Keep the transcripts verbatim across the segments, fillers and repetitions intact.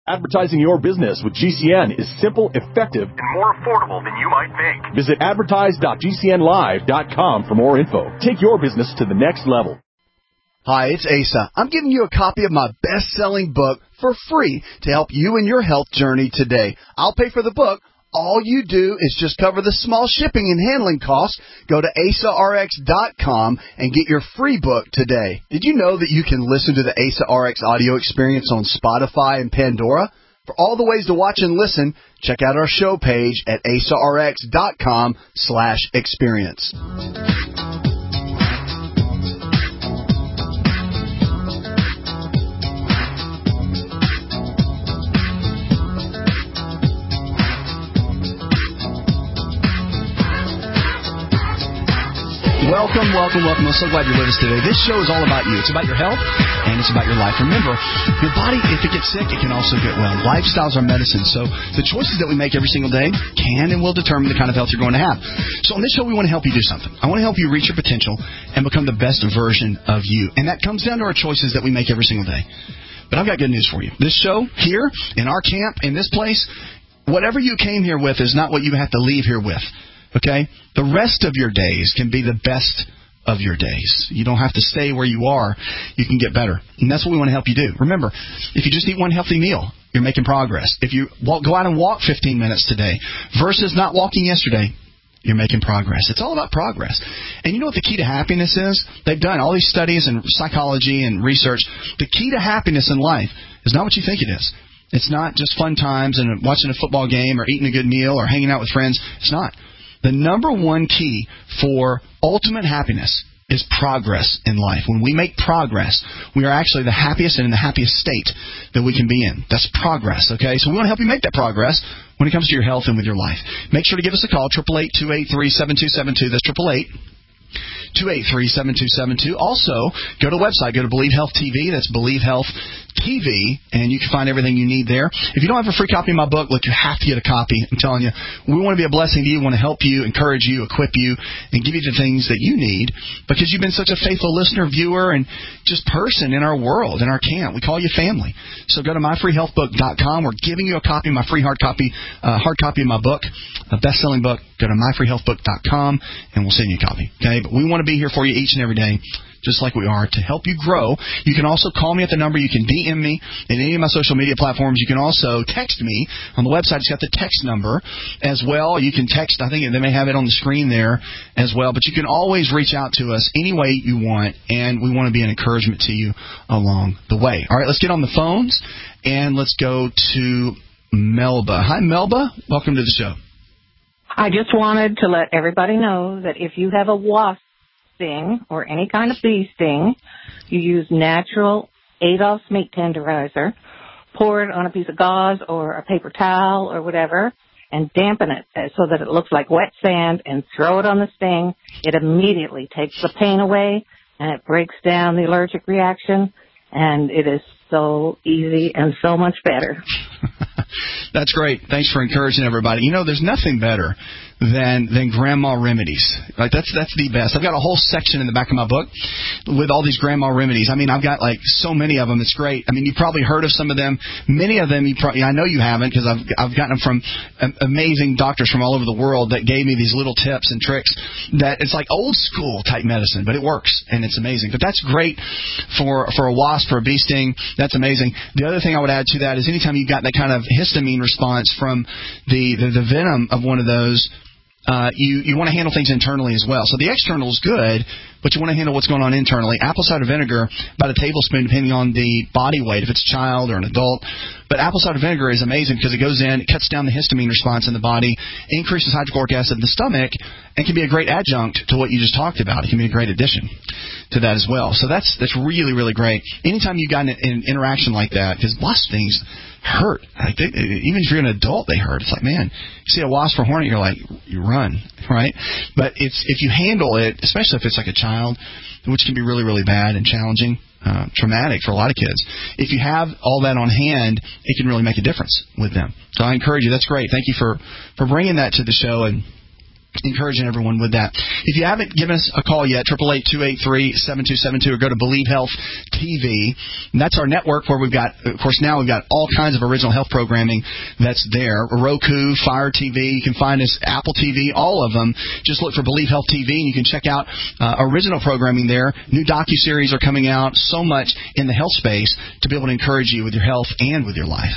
Advertising your business with G C N is simple, effective, and more affordable than you might think. Visit advertise dot g c n live dot com for more info. Take your business to the next level. Hi, it's Asa. I'm giving you a copy of my best-selling book for free to help you in your health journey today. I'll pay for the book. All you do is just cover the small shipping and handling costs. Go to asa r x dot com and get your free book today. Did you know that you can listen to the Asa R X audio experience on Spotify and Pandora? For all the ways to watch and listen, check out our show page at asa r x dot com slash experience. Welcome, welcome, welcome. I'm so glad you're with us today. This show is all about you. It's about your health, and it's about your life. Remember, your body, if it gets sick, it can also get well. Lifestyles are medicine, so the choices that we make every single day can and will determine the kind of health you're going to have. So on this show, we want to help you do something. I want to help you reach your potential and become the best version of you. And that comes down to our choices that we make every single day. But I've got good news for you. This show here, in our camp, in this place, whatever you came here with is not what you have to leave here with. Okay? The rest of your days can be the best of your days. You don't have to stay where you are. You can get better. And that's what we want to help you do. Remember, if you just eat one healthy meal, you're making progress. If you walk, go out and walk fifteen minutes today versus not walking yesterday, you're making progress. It's all about progress. And you know what the key to happiness is? They've done all these studies and psychology and research. The key to happiness in life is not what you think it is. It's not just fun times and watching a football game or eating a good meal or hanging out with friends. It's not. The number one key for ultimate happiness is progress in life. When we make progress, we are actually the happiest and in the happiest state that we can be in. That's progress, okay? So we want to help you make that progress when it comes to your health and with your life. Make sure to give us a call, eight eight eight, two eight three, seven two seven two. That's eight eight eight, two eight three, seven two seven two. Also, go to the website. Go to Believe Health T V. That's Believe Health T V, and you can find everything you need there. If you don't have a free copy of my book, look, you have to get a copy. I'm telling you, we want to be a blessing to you. We want to help you, encourage you, equip you, and give you the things that you need because you've been such a faithful listener, viewer, and just person in our world, in our camp. We call you family. So go to my free health book dot com. We're giving you a copy of my free hard copy, uh, hard copy of my book, a best-selling book. Go to my free health book dot com, and we'll send you a copy. Okay? But we want to be here for you each and every day, just like we are, to help you grow. You can also call me at the number. You can D M me in any of my social media platforms. You can also text me on the website. It's got the text number as well. You can text. I think they may have it on the screen there as well. But you can always reach out to us any way you want, and we want to be an encouragement to you along the way. All right, let's get on the phones, and let's go to Melba. Hi, Melba. Welcome to the show. I just wanted to let everybody know that if you have a wasp sting or any kind of bee sting, you use natural Adolph's meat tenderizer, pour it on a piece of gauze or a paper towel or whatever, and dampen it so that it looks like wet sand, and throw it on the sting. It immediately takes the pain away, and it breaks down the allergic reaction, and it is so easy and so much better. That's great. Thanks for encouraging everybody. You know, there's nothing better than than grandma remedies. Like that's that's the best. I've got a whole section in the back of my book with all these grandma remedies. I mean, I've got like so many of them. It's great. I mean, you've probably heard of some of them. Many of them, you probably, I know you haven't, because I've I've gotten them from amazing doctors from all over the world that gave me these little tips and tricks that it's like old school type medicine, but it works and it's amazing. But that's great for for a wasp, for a bee sting. That's amazing. The other thing I would add to that is anytime you've got that kind of histamine response from the the, the venom of one of those, Uh, you, you want to handle things internally as well. So the external is good, but you want to handle what's going on internally. Apple cider vinegar, about a tablespoon, depending on the body weight, if it's a child or an adult. But apple cider vinegar is amazing because it goes in, it cuts down the histamine response in the body, increases hydrochloric acid in the stomach, and can be a great adjunct to what you just talked about. It can be a great addition to that as well. So that's that's really, really great. Anytime you've got an, an interaction like that, because wasp stings hurt. Like they, even if you're an adult, they hurt. It's like, man, you see a wasp or hornet, you're like, you run, right? But it's if you handle it, especially if it's like a child, which can be really, really bad and challenging, uh, traumatic for a lot of kids. If you have all that on hand, it can really make a difference with them. So I encourage you. That's great. Thank you for, for bringing that to the show. And encouraging everyone with that. If you haven't given us a call yet, eight eight eight, two eight three, seven two seven two, or go to Believe Health T V. And that's our network where we've got, of course, now we've got all kinds of original health programming that's there. Roku, Fire T V, you can find us, Apple T V, all of them. Just look for Believe Health T V, and you can check out uh, original programming there. New docuseries are coming out, so much in the health space to be able to encourage you with your health and with your life.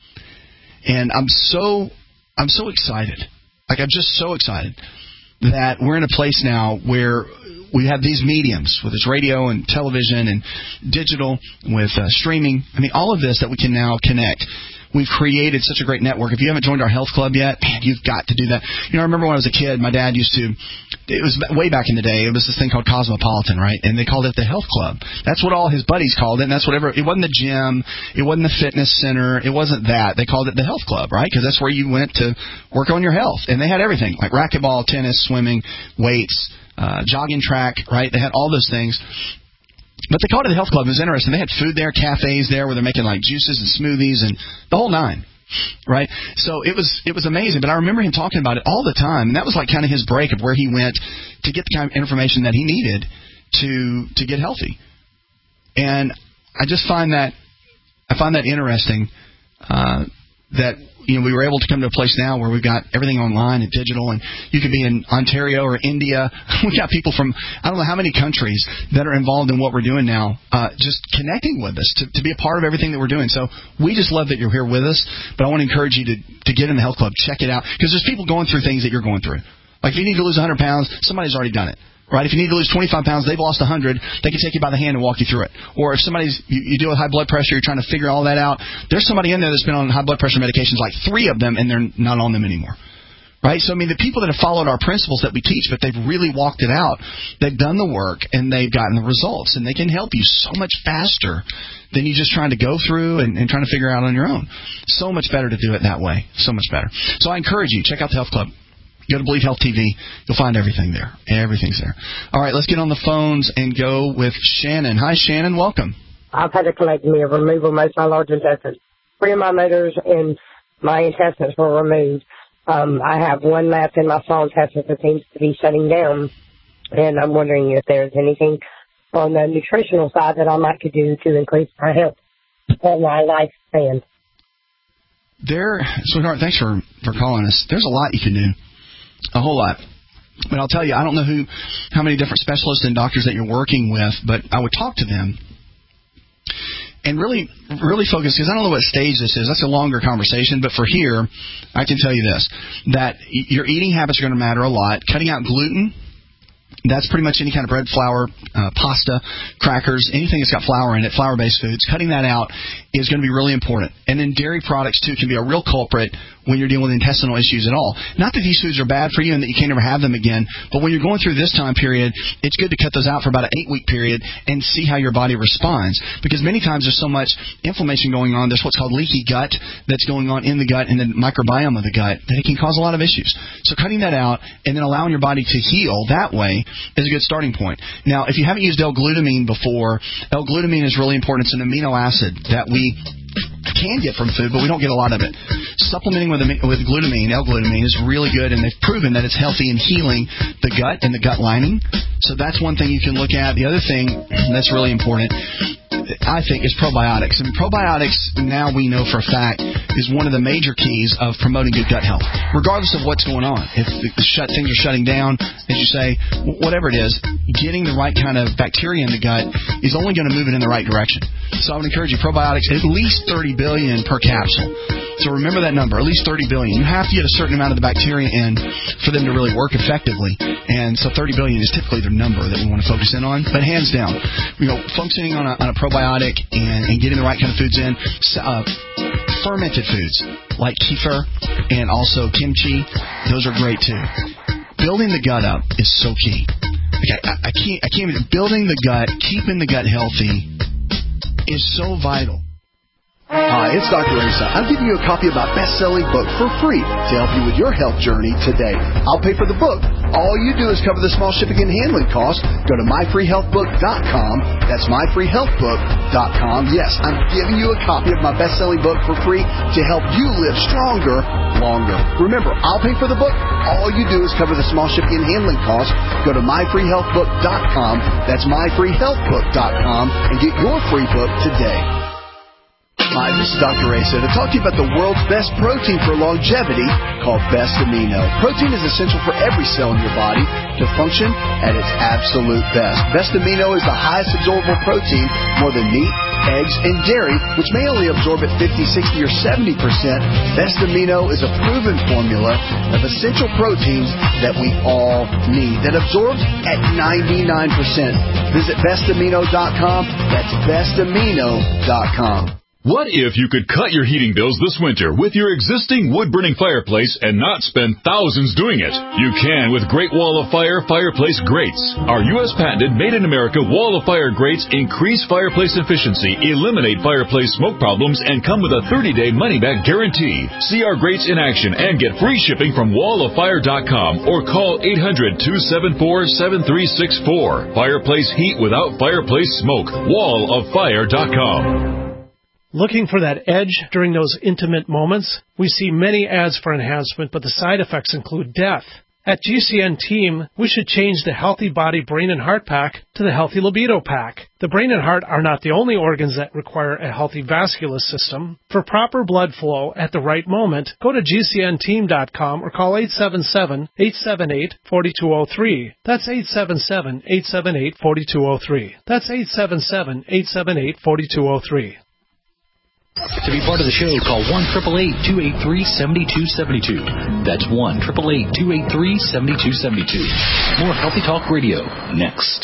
And I'm so, I'm so excited. Like, I'm just so excited that we're in a place now where we have these mediums, whether it's radio and television and digital, with uh, streaming. I mean, all of this that we can now connect. We've created such a great network. If you haven't joined our health club yet, man, you've got to do that. You know, I remember when I was a kid, my dad used to, it was way back in the day, it was this thing called Cosmopolitan, right? And they called it the health club. That's what all his buddies called it, and that's whatever. It wasn't the gym. It wasn't the fitness center. It wasn't that. They called it the health club, right? Because that's where you went to work on your health. And they had everything, like racquetball, tennis, swimming, weights, uh, jogging track, right? They had all those things. But they called it the health club. It was interesting. They had food there, cafes there where they're making like juices and smoothies and the whole nine, right? So it was it was amazing. But I remember him talking about it all the time, and that was like kind of his break of where he went to get the kind of information that he needed to to get healthy. And I just find that I find that interesting uh, that you know we were able to come to a place now where we've got everything online and digital, and you could be in Ontario or India. We got people from I don't know how many countries that are involved in what we're doing now, uh, just connecting with us to, to be a part of everything that we're doing. So we just love that you're here with us. But I want to encourage you to to get in the health club, check it out, because there's people going through things that you're going through. Like if you need to lose one hundred pounds, somebody's already done it. Right? If you need to lose twenty-five pounds, they've lost one hundred, they can take you by the hand and walk you through it. Or if somebody's, you, you deal with high blood pressure, you're trying to figure all that out, there's somebody in there that's been on high blood pressure medications, like three of them, and they're not on them anymore. Right? So, I mean, the people that have followed our principles that we teach, but they've really walked it out, they've done the work, and they've gotten the results, and they can help you so much faster than you just trying to go through and, and trying to figure out on your own. So much better to do it that way. So much better. So I encourage you, check out the Health Club. Go to Believe Health T V. You'll find everything there. Everything's there. All right, let's get on the phones and go with Shannon. Hi, Shannon. Welcome. I've had a colectomy, a removal of most of my large intestines. Three of my motors and my intestines were removed. Um, I have one left in my small intestines that seems to be shutting down, and I'm wondering if there's anything on the nutritional side that I might could do to increase my health and my lifespan. There, sweetheart, thanks for, for calling us. There's a lot you can do. A whole lot. But I'll tell you, I don't know who, how many different specialists and doctors that you're working with, but I would talk to them and really, really focus, because I don't know what stage this is. That's a longer conversation, but for here, I can tell you this, that your eating habits are going to matter a lot. Cutting out gluten, that's pretty much any kind of bread, flour, uh, pasta, crackers, anything that's got flour in it, flour-based foods. Cutting that out is going to be really important. And then dairy products, too, can be a real culprit when you're dealing with intestinal issues at all. Not that these foods are bad for you and that you can't ever have them again, but when you're going through this time period, it's good to cut those out for about an eight-week period and see how your body responds. Because many times there's so much inflammation going on, there's what's called leaky gut that's going on in the gut and the microbiome of the gut that it can cause a lot of issues. So cutting that out and then allowing your body to heal that way is a good starting point. Now, if you haven't used L-glutamine before, L-glutamine is really important. It's an amino acid that we can get from food, but we don't get a lot of it. Supplementing with with glutamine, L-glutamine, is really good, and they've proven that it's healthy in healing the gut and the gut lining. So that's one thing you can look at. The other thing that's really important, I think, is probiotics. And probiotics, now we know for a fact, is one of the major keys of promoting good gut health, regardless of what's going on. If the shut, things are shutting down, as you say, whatever it is, getting the right kind of bacteria in the gut is only going to move it in the right direction. So I would encourage you, probiotics, at least thirty billion per capsule. So remember that number, at least thirty billion. You have to get a certain amount of the bacteria in for them to really work effectively. And so thirty billion is typically the number that we want to focus in on. But hands down, you know, functioning on a, on a probiotic and, and getting the right kind of foods in, uh, fermented foods like kefir and also kimchi, those are great too. Building the gut up is so key. Like I, I can't, I can't. Building the gut, keeping the gut healthy is so vital. Hi, it's Doctor Asa. I'm giving you a copy of my best-selling book for free to help you with your health journey today. I'll pay for the book. All you do is cover the small shipping and handling costs. Go to my free health book dot com. That's my free health book dot com. Yes, I'm giving you a copy of my best-selling book for free to help you live stronger, longer. Remember, I'll pay for the book. All you do is cover the small shipping and handling costs. Go to my free health book dot com. That's my free health book dot com and get your free book today. Hi, this is Doctor Asa to talk to you about the world's best protein for longevity called Best Amino. Protein is essential for every cell in your body to function at its absolute best. Best Amino is the highest absorbable protein, more than meat, eggs, and dairy, which may only absorb at fifty, sixty, or seventy percent. Best Amino is a proven formula of essential proteins that we all need that absorbs at ninety-nine percent. Visit best amino dot com. That's best amino dot com. What if you could cut your heating bills this winter with your existing wood-burning fireplace and not spend thousands doing it? You can with Great Wall of Fire Fireplace Grates. Our U S patented made-in-America Wall of Fire grates increase fireplace efficiency, eliminate fireplace smoke problems, and come with a thirty-day money-back guarantee. See our grates in action and get free shipping from wall of fire dot com or call eight hundred, two seven four, seven three six four. Fireplace heat without fireplace smoke. wall of fire dot com. Looking for that edge during those intimate moments? We see many ads for enhancement, but the side effects include death. At G C N Team, we should change the Healthy Body, Brain, and Heart Pack to the Healthy Libido Pack. The brain and heart are not the only organs that require a healthy vascular system. For proper blood flow at the right moment, go to G C N team dot com or call eight seven seven, eight seven eight, four two zero three. That's eight seven seven, eight seven eight, four two zero three. That's eight seven seven, eight seven eight, four two zero three. To be part of the show, call one eight eight eight, two eight three, seven two seven two. That's one eight eight eight, two eight three, seven two seven two. More Healthy Talk Radio next.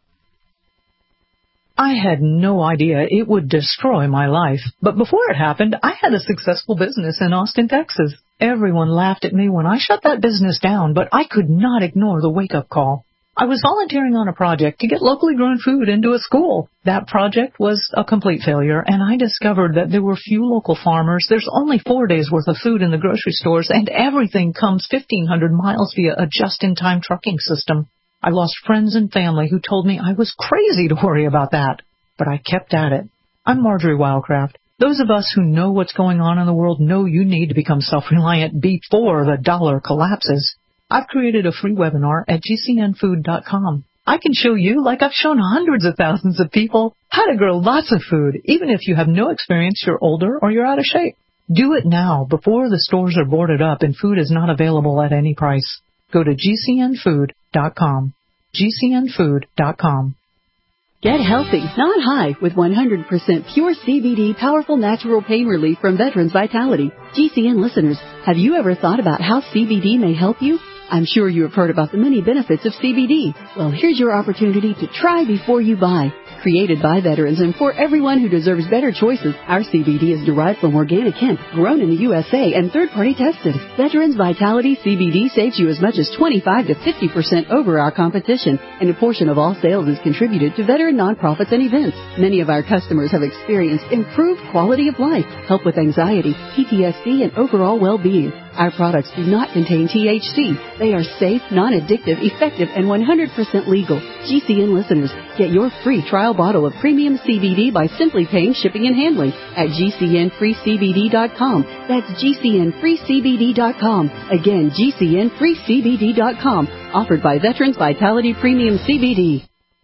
I had no idea it would destroy my life. But before it happened, I had a successful business in Austin, Texas. Everyone laughed at me when I shut that business down, but I could not ignore the wake-up call. I was volunteering on a project to get locally grown food into a school. That project was a complete failure, and I discovered that there were few local farmers. There's only four days' worth of food in the grocery stores, and everything comes fifteen hundred miles via a just-in-time trucking system. I lost friends and family who told me I was crazy to worry about that, but I kept at it. I'm Marjorie Wildcraft. Those of us who know what's going on in the world know you need to become self-reliant before the dollar collapses. I've created a free webinar at G C N food dot com. I can show you, like I've shown hundreds of thousands of people, how to grow lots of food, even if you have no experience, you're older, or you're out of shape. Do it now, before the stores are boarded up and food is not available at any price. Go to G C N food dot com. G C N food dot com. Get healthy, not high, with one hundred percent pure C B D powerful natural pain relief from Veterans Vitality. G C N listeners, have you ever thought about how C B D may help you? I'm sure you have heard about the many benefits of C B D. Well, here's your opportunity to try before you buy. Created by veterans and for everyone who deserves better choices, our C B D is derived from organic hemp, grown in the U S A and third-party tested. Veterans Vitality C B D saves you as much as twenty-five to fifty percent over our competition, and a portion of all sales is contributed to veteran nonprofits and events. Many of our customers have experienced improved quality of life, help with anxiety, P T S D, and overall well-being. Our products do not contain T H C. They are safe, non-addictive, effective, and one hundred percent legal. G C N listeners, get your free trial bottle of premium C B D by simply paying shipping and handling at G C N free C B D dot com. That's G C N free C B D dot com. Again, G C N free C B D dot com. Offered by Veterans Vitality Premium C B D.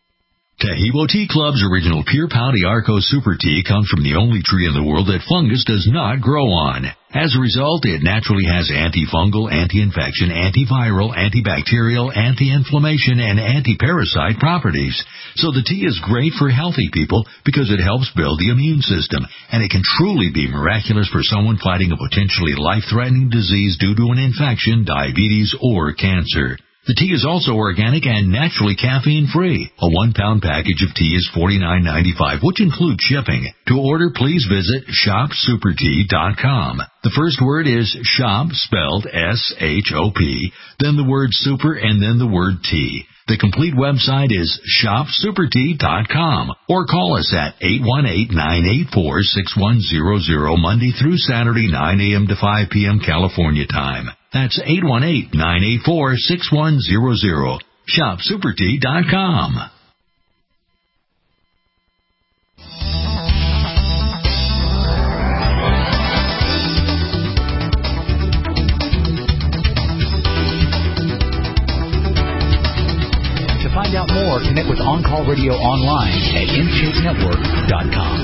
Tahibo Tea Club's original Pure Pouty Arco Super Tea comes from the only tree in the world that fungus does not grow on. As a result, it naturally has antifungal, anti-infection, antiviral, antibacterial, anti-inflammation, and anti-parasite properties. So the tea is great for healthy people because it helps build the immune system, and it can truly be miraculous for someone fighting a potentially life-threatening disease due to an infection, diabetes, or cancer. The tea is also organic and naturally caffeine-free. A one-pound package of tea is forty-nine ninety-five, which includes shipping. To order, please visit shop super tea dot com. The first word is shop, spelled S H O P, then the word super, and then the word tea. The complete website is shop super tea dot com or call us at eight one eight, nine eight four, six one zero zero Monday through Saturday, nine a.m. to five p.m. California time. That's eight one eight, nine eight four, six one zero zero. shop super tea dot com. To find out more, connect with On Call Radio online at m shape network dot com.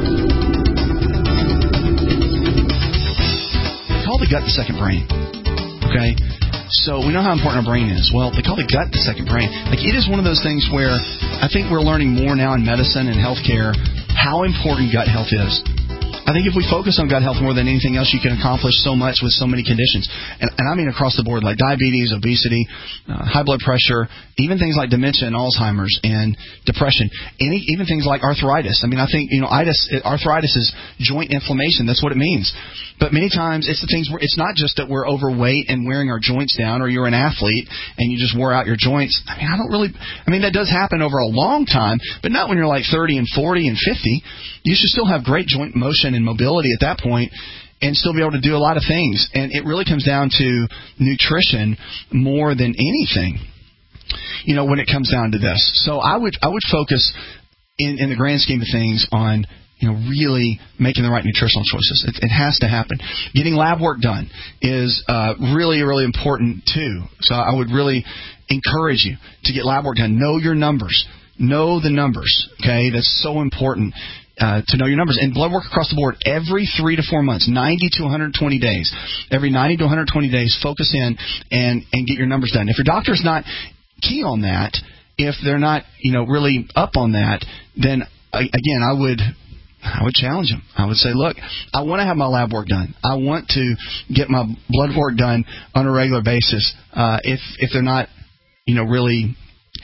They call the gut the second brain. Okay? So we know how important our brain is. Well, they call the gut the second brain. Like, it is one of those things where I think we're learning more now in medicine and healthcare how important gut health is. I think if we focus on gut health more than anything else, you can accomplish so much with so many conditions. And, and I mean across the board, like diabetes, obesity, uh, high blood pressure, even things like dementia and Alzheimer's and depression, any, even things like arthritis. I mean, I think, you know, itis, arthritis is joint inflammation. That's what it means. But many times it's the things where it's not just that we're overweight and wearing our joints down, or you're an athlete and you just wore out your joints. I mean, I don't really, I mean, that does happen over a long time, but not when you're like thirty and forty and fifty. You should still have great joint motion and mobility at that point and still be able to do a lot of things. And it really comes down to nutrition more than anything, you know, when it comes down to this. So I would I would focus in, in the grand scheme of things on, you know, really making the right nutritional choices. It, it has to happen. Getting lab work done is uh, really, really important too. So I would really encourage you to get lab work done. Know your numbers. Know the numbers, okay? That's so important. Uh, to know your numbers. And blood work across the board every three to four months, ninety to one hundred twenty days. Every ninety to one hundred twenty days, focus in and, and get your numbers done. If your doctor's not key on that, if they're not, you know, really up on that, then, again, I would I would challenge them. I would say, look, I want to have my lab work done. I want to get my blood work done on a regular basis. Uh, if if they're not, you know, really,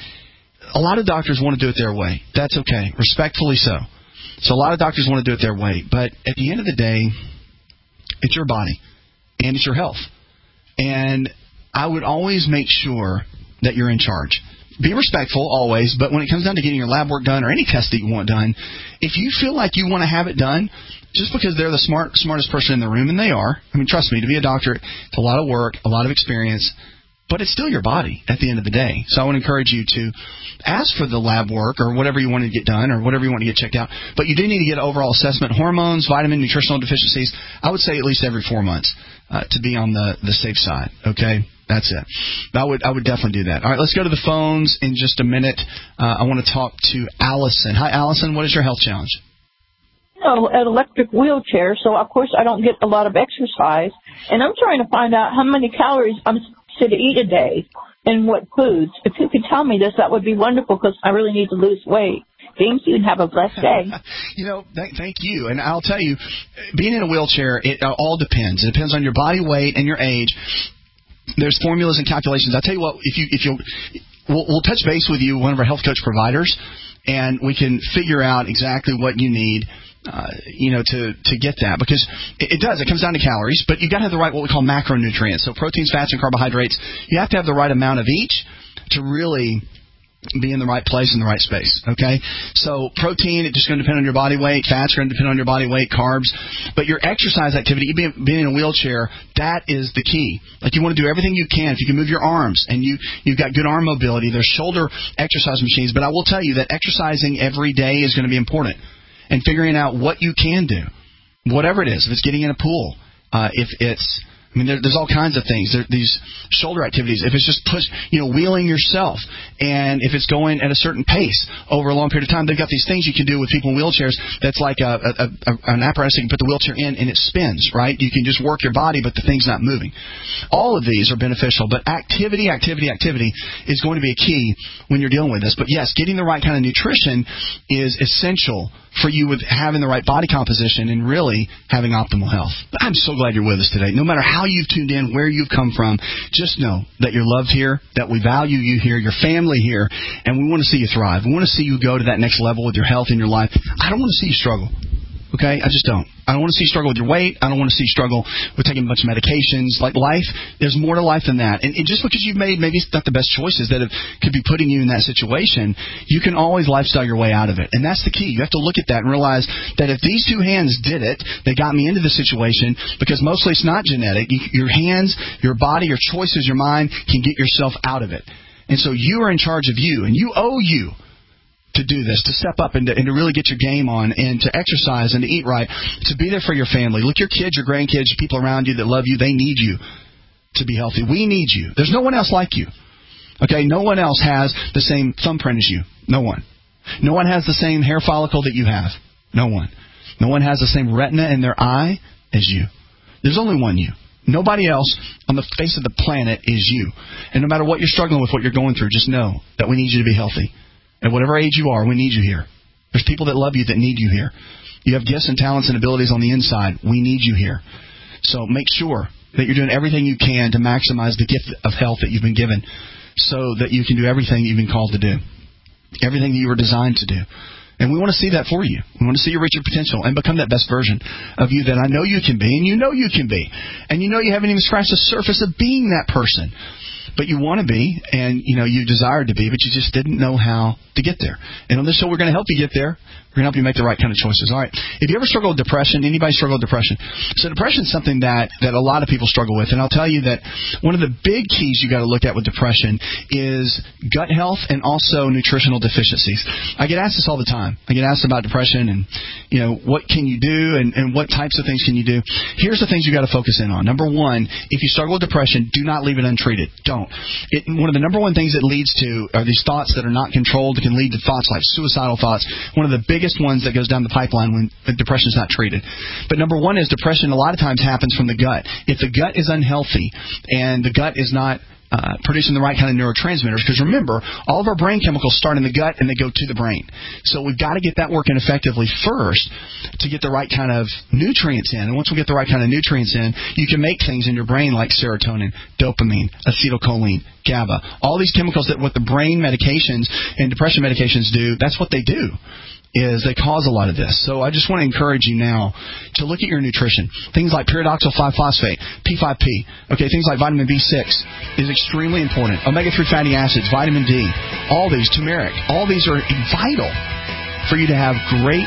a lot of doctors want to do it their way. That's okay, respectfully so. So a lot of doctors want to do it their way. But at the end of the day, it's your body and it's your health. And I would always make sure that you're in charge. Be respectful always, but when it comes down to getting your lab work done or any test that you want done, if you feel like you want to have it done, just because they're the smart, smartest person in the room, and they are, I mean, trust me, to be a doctor, it's a lot of work, a lot of experience, but it's still your body at the end of the day. So I would encourage you to ask for the lab work or whatever you want to get done or whatever you want to get checked out. But you do need to get an overall assessment. Hormones, vitamin, nutritional deficiencies, I would say at least every four months uh, to be on the, the safe side. Okay? That's it. I would I would definitely do that. All right, let's go to the phones in just a minute. Uh, I want to talk to Allison. Hi, Allison. What is your health challenge? Oh, an electric wheelchair, so of course I don't get a lot of exercise, and I'm trying to find out how many calories I'm supposed to eat a day and what foods. If you could tell me this, that would be wonderful because I really need to lose weight. James, you'd have a blessed day. You know, th- thank you. And I'll tell you, being in a wheelchair, it uh, all depends. It depends on your body weight and your age. There's formulas and calculations. I'll tell you what, if you if you we'll, we'll touch base with you, one of our health coach providers, and we can figure out exactly what you need, uh, you know, to to get that, because it, it does. It comes down to calories, but you've got to have the right what we call macronutrients. So proteins, fats, and carbohydrates. You have to have the right amount of each to really be in the right place in the right space, okay? So protein, it's just going to depend on your body weight. Fats are going to depend on your body weight, carbs. But your exercise activity, being, being in a wheelchair, that is the key. Like, you want to do everything you can. If you can move your arms and you, you've got good arm mobility, there's shoulder exercise machines. But I will tell you that exercising every day is going to be important. And figuring out what you can do, whatever it is. If it's getting in a pool, uh, if it's... I mean, there, there's all kinds of things. There, these shoulder activities, if it's just push, you know, wheeling yourself, and if it's going at a certain pace over a long period of time, they've got these things you can do with people in wheelchairs that's like a, a, a, an apparatus you can put the wheelchair in, and it spins, right? You can just work your body, but the thing's not moving. All of these are beneficial, but activity, activity, activity is going to be a key when you're dealing with this. But, yes, getting the right kind of nutrition is essential for you with having the right body composition and really having optimal health. I'm so glad you're with us today. No matter how you've tuned in, where you've come from, just know that you're loved here, that we value you here, your family here, and we want to see you thrive. We want to see you go to that next level with your health and your life. I don't want to see you struggle. Okay? I just don't. I don't want to see you struggle with your weight. I don't want to see you struggle with taking a bunch of medications. Like life, there's more to life than that. And, and just because you've made maybe not the best choices that have, could be putting you in that situation, you can always lifestyle your way out of it. And that's the key. You have to look at that and realize that if these two hands did it, they got me into the situation, because mostly it's not genetic. You, your hands, your body, your choices, your mind can get yourself out of it. And so you are in charge of you, and you owe you to do this, to step up and to, and to really get your game on, and to exercise and to eat right, to be there for your family. Look, your kids, your grandkids, people around you that love you, they need you to be healthy. We need you. There's no one else like you. Okay? No one else has the same thumbprint as you. No one. No one has the same hair follicle that you have. No one. No one has the same retina in their eye as you. There's only one you. Nobody else on the face of the planet is you. And no matter what you're struggling with, what you're going through, just know that we need you to be healthy. At whatever age you are, we need you here. There's people that love you that need you here. You have gifts and talents and abilities on the inside. We need you here. So make sure that you're doing everything you can to maximize the gift of health that you've been given, so that you can do everything you've been called to do, everything that you were designed to do. And we want to see that for you. We want to see you reach your potential and become that best version of you that I know you can be, and you know you can be. And you know you haven't even scratched the surface of being that person. But you want to be, and you know you desire to be, but you just didn't know how to get there. And on this show, we're going to help you get there. We're going to help you make the right kind of choices. All right. If you ever struggle with depression, anybody struggle with depression? So depression is something that, that a lot of people struggle with. And I'll tell you that one of the big keys you got to look at with depression is gut health and also nutritional deficiencies. I get asked this all the time. I get asked about depression and, you know, what can you do and, and what types of things can you do? Here's the things you got to focus in on. Number one, if you struggle with depression, do not leave it untreated. Don't. It, one of the number one things it leads to are these thoughts that are not controlled. It can lead to thoughts like suicidal thoughts. One of the big biggest ones that goes down the pipeline when depression is not treated. But number one is depression a lot of times happens from the gut. If the gut is unhealthy and the gut is not uh, producing the right kind of neurotransmitters, because remember, all of our brain chemicals start in the gut and they go to the brain. So we've got to get that working effectively first to get the right kind of nutrients in. And once we get the right kind of nutrients in, you can make things in your brain like serotonin, dopamine, acetylcholine, GABA. All these chemicals that what the brain medications and depression medications do, that's what they do. Is they cause a lot of this. So I just want to encourage you now to look at your nutrition. Things like pyridoxal five phosphate, P five P, okay, things like vitamin B six is extremely important. omega three fatty acids, vitamin D, all these, turmeric, all these are vital for you to have great,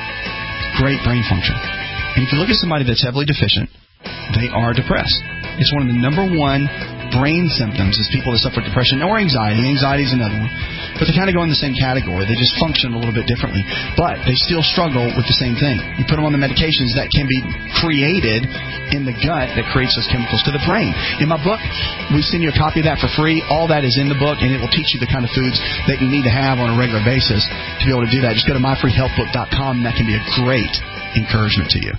great brain function. And if you look at somebody that's heavily deficient, they are depressed. It's one of the number one brain symptoms is people that suffer depression or anxiety. Anxiety is another one. But they kind of go in the same category. They just function a little bit differently. But they still struggle with the same thing. You put them on the medications that can be created in the gut that creates those chemicals to the brain. In my book, we send you a copy of that for free. All that is in the book, and it will teach you the kind of foods that you need to have on a regular basis to be able to do that. Just go to my free health book dot com, and that can be a great encouragement to you.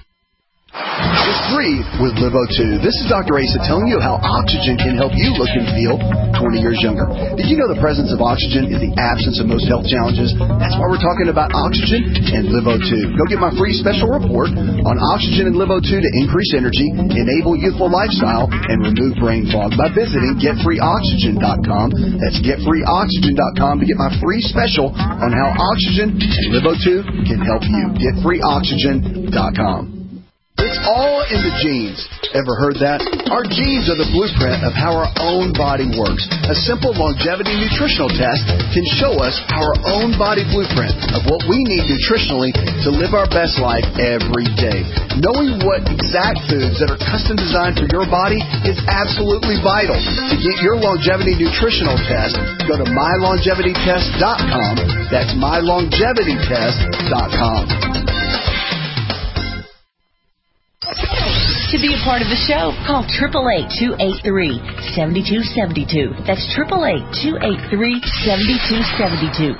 Just breathe with Live O two. This is Doctor Asa telling you how oxygen can help you look and feel twenty years younger. Did you know the presence of oxygen is the absence of most health challenges? That's why we're talking about oxygen and Live O two. Go get my free special report on oxygen and Live O two to increase energy, enable youthful lifestyle, and remove brain fog by visiting get free oxygen dot com. That's get free oxygen dot com to get my free special on how oxygen and Live O two can help you. get free oxygen dot com. It's all in the genes. Ever heard that? Our genes are the blueprint of how our own body works. A simple longevity nutritional test can show us our own body blueprint of what we need nutritionally to live our best life every day. Knowing what exact foods that are custom designed for your body is absolutely vital. To get your longevity nutritional test, go to my longevity test dot com. That's my longevity test dot com. To be a part of the show, call eight eight eight, two eight three, seven two seven two. That's eight eight eight, two eight three, seven two seven two.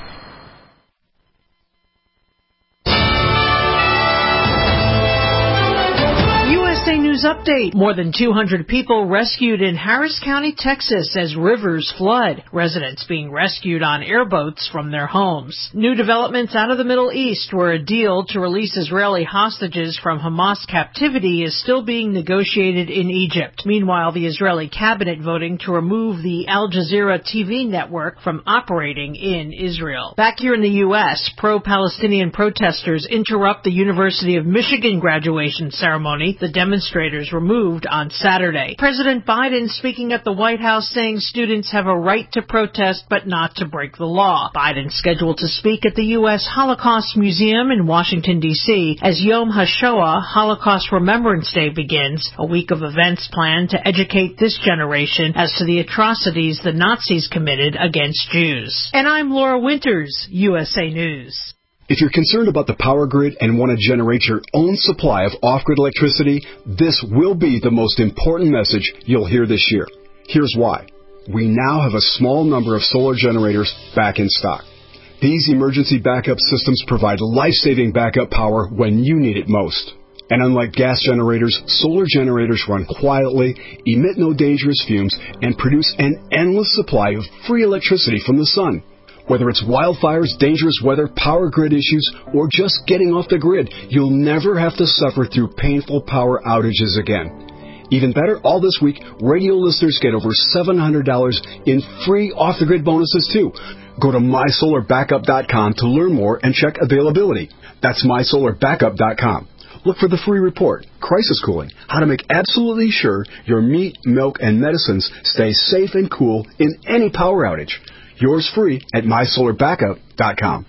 U S A News Update update. More than two hundred people rescued in Harris County, Texas as rivers flood. Residents being rescued on airboats from their homes. New developments out of the Middle East, where a deal to release Israeli hostages from Hamas captivity is still being negotiated in Egypt. Meanwhile, the Israeli cabinet voting to remove the Al Jazeera T V network from operating in Israel. Back here in the U S, pro-Palestinian protesters interrupt the University of Michigan graduation ceremony. The demonstrators were moved on Saturday. President Biden speaking at the White House saying students have a right to protest but not to break the law. Biden scheduled to speak at the U S Holocaust Museum in Washington, D C as Yom HaShoah, Holocaust Remembrance Day, begins, a week of events planned to educate this generation as to the atrocities the Nazis committed against Jews. And I'm Laura Winters, U S A News. If you're concerned about the power grid and want to generate your own supply of off-grid electricity, this will be the most important message you'll hear this year. Here's why. We now have a small number of solar generators back in stock. These emergency backup systems provide life-saving backup power when you need it most. And unlike gas generators, solar generators run quietly, emit no dangerous fumes, and produce an endless supply of free electricity from the sun. Whether it's wildfires, dangerous weather, power grid issues, or just getting off the grid, you'll never have to suffer through painful power outages again. Even better, all this week, radio listeners get over seven hundred dollars in free off-the-grid bonuses, too. Go to my solar backup dot com to learn more and check availability. That's my solar backup dot com. Look for the free report, Crisis Cooling, how to make absolutely sure your meat, milk, and medicines stay safe and cool in any power outage. Yours free at my solar backup dot com.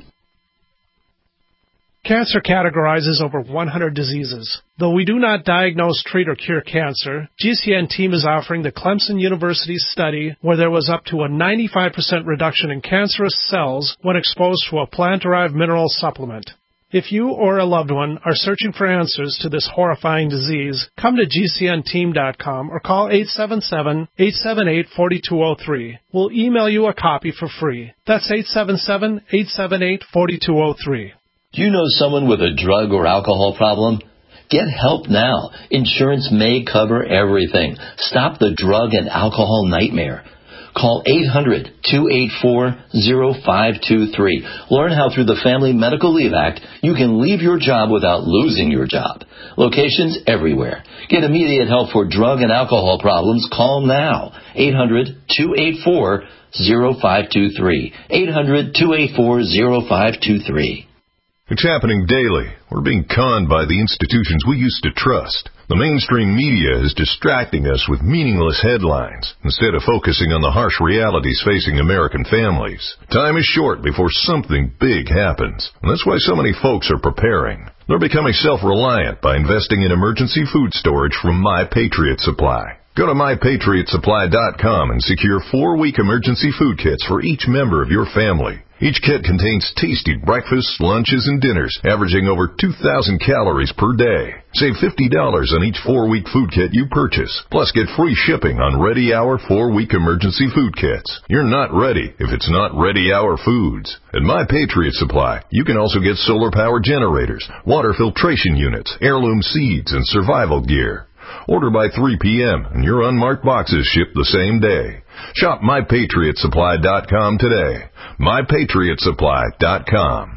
Cancer categorizes over one hundred diseases. Though we do not diagnose, treat, or cure cancer, G C N team is offering the Clemson University study where there was up to a ninety-five percent reduction in cancerous cells when exposed to a plant-derived mineral supplement. If you or a loved one are searching for answers to this horrifying disease, come to G C N team dot com or call eight seven seven, eight seven eight, four two zero three. We'll email you a copy for free. That's eight seven seven, eight seven eight, four two zero three. Do you know someone with a drug or alcohol problem? Get help now. Insurance may cover everything. Stop the drug and alcohol nightmare. Call eight hundred, two eight four, zero five two three. Learn how through the Family Medical Leave Act you can leave your job without losing your job. Locations everywhere. Get immediate help for drug and alcohol problems. Call now. eight hundred, two eight four, zero five two three. eight hundred, two eight four, zero five two three. It's happening daily. We're being conned by the institutions we used to trust. The mainstream media is distracting us with meaningless headlines instead of focusing on the harsh realities facing American families. Time is short before something big happens, and that's why so many folks are preparing. They're becoming self-reliant by investing in emergency food storage from My Patriot Supply. Go to my patriot supply dot com and secure four-week emergency food kits for each member of your family. Each kit contains tasty breakfasts, lunches, and dinners, averaging over two thousand calories per day. Save fifty dollars on each four-week food kit you purchase. Plus, get free shipping on Ready Hour four-week emergency food kits. You're not ready if it's not Ready Hour Foods. At My Patriot Supply, you can also get solar power generators, water filtration units, heirloom seeds, and survival gear. Order by three p.m. and your unmarked boxes ship the same day. Shop my patriot supply dot com today. my patriot supply dot com.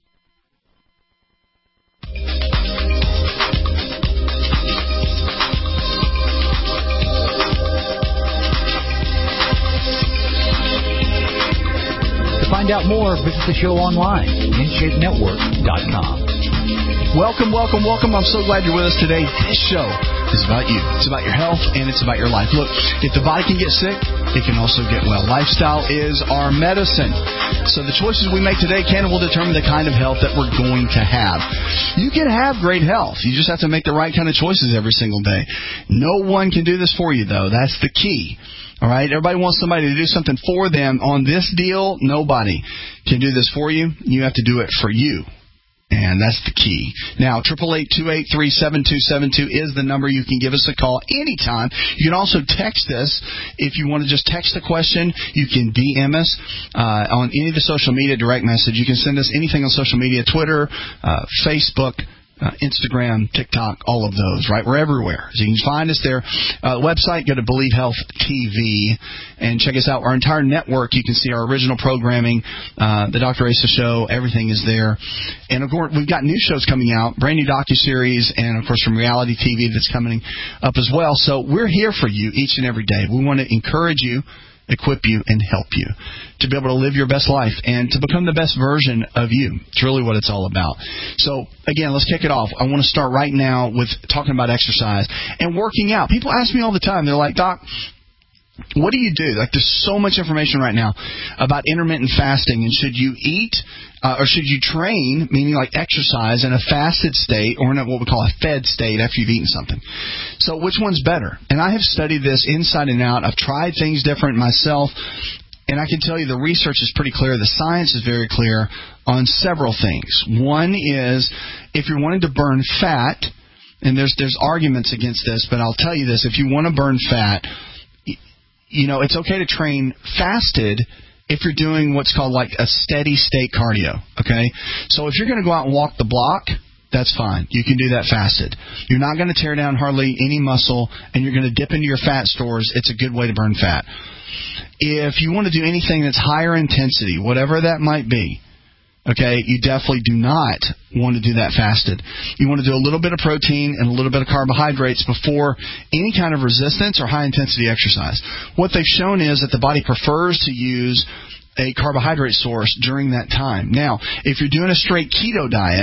To find out more, visit the show online, in shape network dot com. Welcome, welcome, welcome. I'm so glad you're with us today. This show is about you. It's about your health, and it's about your life. Look, if the body can get sick, it can also get well. Lifestyle is our medicine. So the choices we make today can will determine the kind of health that we're going to have. You can have great health. You just have to make the right kind of choices every single day. No one can do this for you, though. That's the key. All right? Everybody wants somebody to do something for them. On this deal, nobody can do this for you. You have to do it for you. And that's the key. Now, eight eight eight, two eight three, seven two seven two is the number. You can give us a call anytime. You can also text us. If you want to just text the question, you can D M us uh, on any of the social media, direct message. You can send us anything on social media, Twitter, uh, Facebook, uh, Instagram, TikTok, all of those, right? We're everywhere. So you can find us there. Uh, website, go to Believe Health T V and check us out. Our entire network, you can see our original programming, uh, the Doctor Asa Show, everything is there. And, of course, we've got new shows coming out, brand new docuseries, and, of course, from reality T V that's coming up as well. So we're here for you each and every day. We want to encourage you, equip you, and help you to be able to live your best life and to become the best version of you. It's really what it's all about. So, again, let's kick it off. I want to start right now with talking about exercise and working out. People ask me all the time. They're like, Doc, what do you do? Like, there's so much information right now about intermittent fasting, and should you eat uh, or should you train, meaning like exercise, in a fasted state or in a, what we call a fed state after you've eaten something. So which one's better? And I have studied this inside and out. I've tried things different myself, and I can tell you the research is pretty clear. The science is very clear on several things. One is if you're wanting to burn fat, and there's there's arguments against this, but I'll tell you this. If you want to burn fat, you know, it's okay to train fasted if you're doing what's called like a steady state cardio, okay? So if you're going to go out and walk the block, that's fine. You can do that fasted. You're not going to tear down hardly any muscle, and you're going to dip into your fat stores. It's a good way to burn fat. If you want to do anything that's higher intensity, whatever that might be, okay, you definitely do not want to do that fasted. You want to do a little bit of protein and a little bit of carbohydrates before any kind of resistance or high-intensity exercise. What they've shown is that the body prefers to use a carbohydrate source during that time. Now, if you're doing a straight keto diet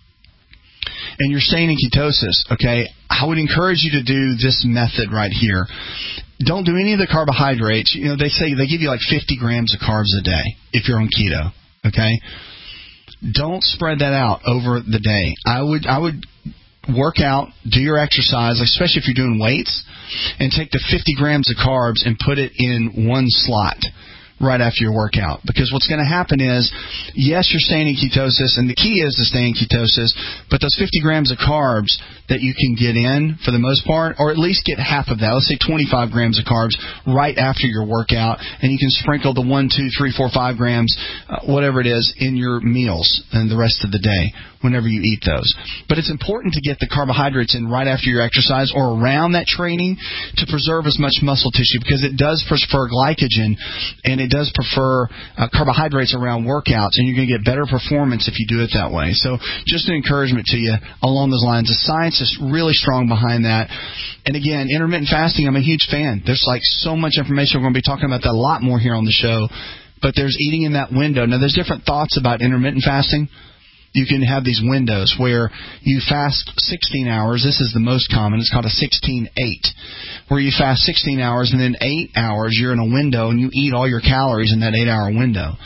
and you're staying in ketosis, okay, I would encourage you to do this method right here. Don't do any of the carbohydrates. You know, they say they give you like fifty grams of carbs a day if you're on keto, okay? Don't spread that out over the day. I would I would work out, do your exercise, especially if you're doing weights, and take the fifty grams of carbs and put it in one slot right after your workout. Because what's going to happen is, yes, you're staying in ketosis, and the key is to stay in ketosis, but those fifty grams of carbs that you can get in for the most part, or at least get half of that, let's say twenty-five grams of carbs right after your workout, and you can sprinkle the one, two, three, four, five grams, uh, whatever it is, in your meals and the rest of the day whenever you eat those. But it's important to get the carbohydrates in right after your exercise or around that training to preserve as much muscle tissue, because it does prefer glycogen and it does prefer uh, carbohydrates around workouts, and you're going to get better performance if you do it that way. So just an encouragement to you along those lines. The science is really strong behind that. And again, intermittent fasting, I'm a huge fan. There's like so much information. We're going to be talking about that a lot more here on the show. But there's eating in that window. Now, there's different thoughts about intermittent fasting. You can have these windows where you fast sixteen hours. This is the most common. It's called a sixteen eight, where you fast sixteen hours, and then eight hours you're in a window and you eat all your calories in that eight-hour window.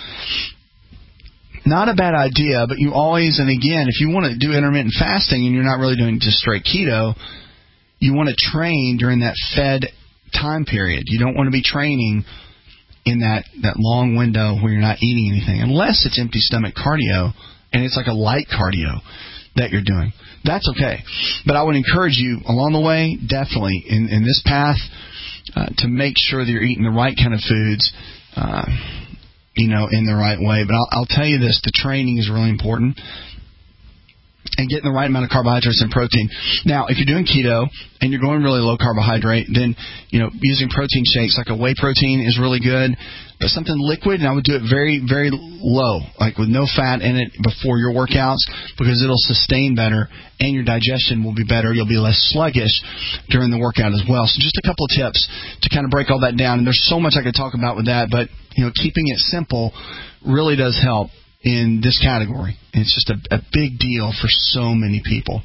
Not a bad idea, but you always, and again, if you want to do intermittent fasting and you're not really doing just straight keto, you want to train during that fed time period. You don't want to be training in that, that long window where you're not eating anything, unless it's empty stomach cardio, and it's like a light cardio that you're doing. That's okay. But I would encourage you along the way, definitely, in, in this path, uh, to make sure that you're eating the right kind of foods, uh, you know, in the right way. But I'll, I'll tell you this, the training is really important. And getting the right amount of carbohydrates and protein. Now, if you're doing keto and you're going really low carbohydrate, then, you know, using protein shakes like a whey protein is really good. But something liquid, and I would do it very, very low, like with no fat in it before your workouts, because it'll sustain better and your digestion will be better. You'll be less sluggish during the workout as well. So just a couple of tips to kind of break all that down. And there's so much I could talk about with that, but, you know, keeping it simple really does help in this category. It's just a, a big deal for so many people.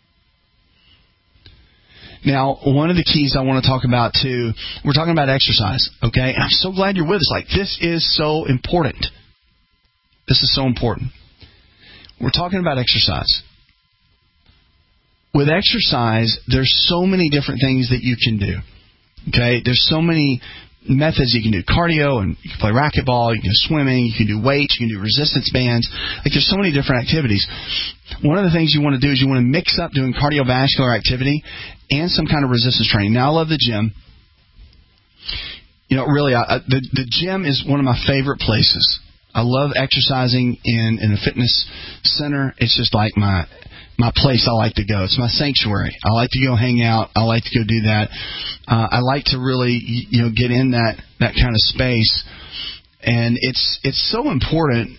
Now, one of the keys I want to talk about, too, we're talking about exercise, okay? And I'm so glad you're with us. Like, this is so important. This is so important. We're talking about exercise. With exercise, there's so many different things that you can do, okay? There's so many methods you can do. Cardio, and you can play racquetball, you can do swimming, you can do weights, you can do resistance bands. Like, there's so many different activities. One of the things you want to do is you want to mix up doing cardiovascular activity and some kind of resistance training. Now, I love the gym. You know, really, I, the, the gym is one of my favorite places. I love exercising in, in a fitness center. It's just like my my place I like to go. It's my sanctuary. I like to go hang out. I like to go do that. Uh, I like to really, you know, get in that, that kind of space. And it's it's so important